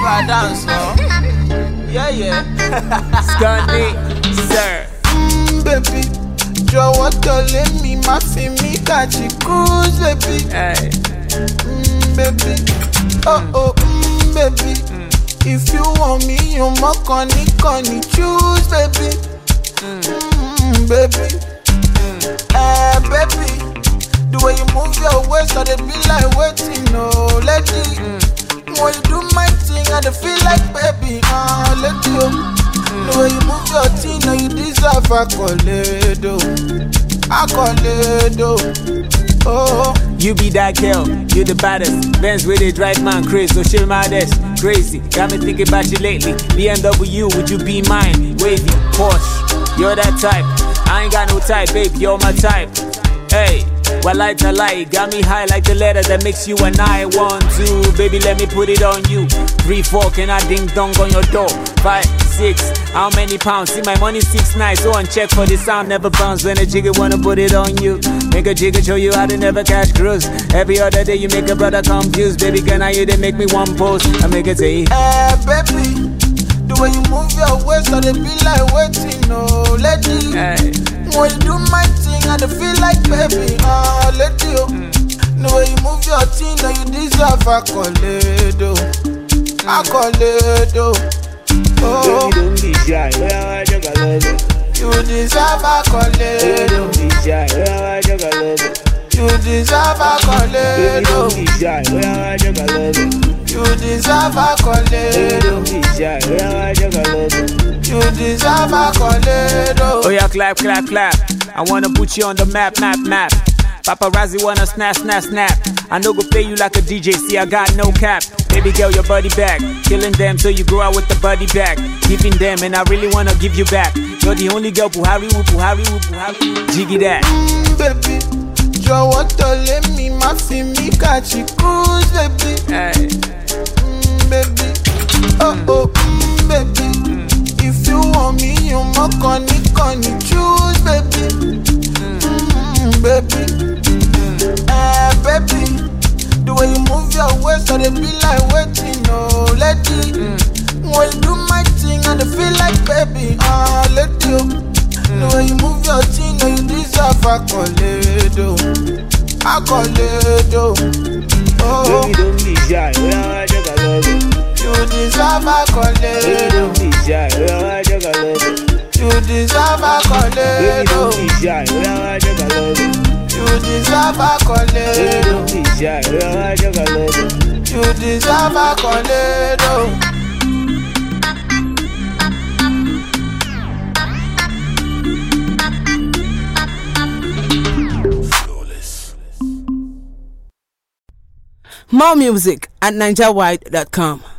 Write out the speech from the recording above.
my dance, yeah. Scotty, sir. Baby, jọ̀wọ́ tẹ̀lé mi, má fi mí kàjí cruise, baby. Hey. Baby, baby. If you want me, you must conny choose, baby. Baby, baby. The way you move your waist, I be like waiting, no lady. When you do my thing, I feel like baby, lady. The way you move your thing, now you deserve accolade. Oh, you be that girl, you the baddest. Benz where they drive man crazy, so shit my desk. Crazy, got me thinking about you lately. BMW, would you be mine? Wavy, Porsche, you're that type. I ain't got no type, babe, you're my type. Hey, well, light, got me high like the letter that makes you and I. 1, 2, baby, let me put it on you. 3, 4, can I ding dong on your door? 5, 6, how many pounds? See my money 6 nights, so on check for the sound never bounce. When a jigger wanna put it on you, make a jigger show you how to never cash cruise. Every other day you make a brother confused. Baby, can I hear they make me one post? I make it say, baby, the way you move your waist, I be like waiting, no lady. Hey. When you do my thing, I feel like baby, lady. The way you move your thing, now you deserve accolade. Oh, don't be shy, well, I just love it. You deserve accolade. Don't be shy, well, I just love it. You deserve accolade. Don't be shy, well, I just love it. You deserve accolade. Don't be shy, well, I just love it. You deserve accolade. Oh yeah, clap. I wanna put you on the map. Paparazzi wanna snap. I no go play you like a DJ, see I got no cap. Baby girl, your body back. Killing them so you grow out with the body back. Giving them and I really wanna give you back. You're the only girl, Puhari. Jiggy that. Baby, jọ̀wọ́ tẹ̀lé mi, má fi mí kàjí cruise, baby. Hey. Baby, baby. If you want me, you must conny choose, baby. Baby, baby. The way you move your waist, I be like waiting, no lady. When you do my thing, I feel like baby, lady. The way you move your thing, now you deserve accolade. Oh, Baby, don't be shy, well, I just love it. you deserve accolade. Don't be shy, well, I just love it. You deserve accolade. Don't be shy, well, I just love it. You deserve accolade. Don't be shy, well, I just love it. You deserve accolade. More music at NigerWide.com.